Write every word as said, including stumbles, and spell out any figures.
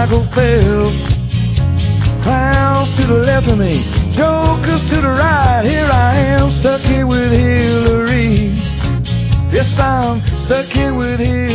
Michael Phelps. Clowns to the left of me, jokers to the right. Here I am, stuck here with Hillary. Yes, I'm stuck here with Hillary.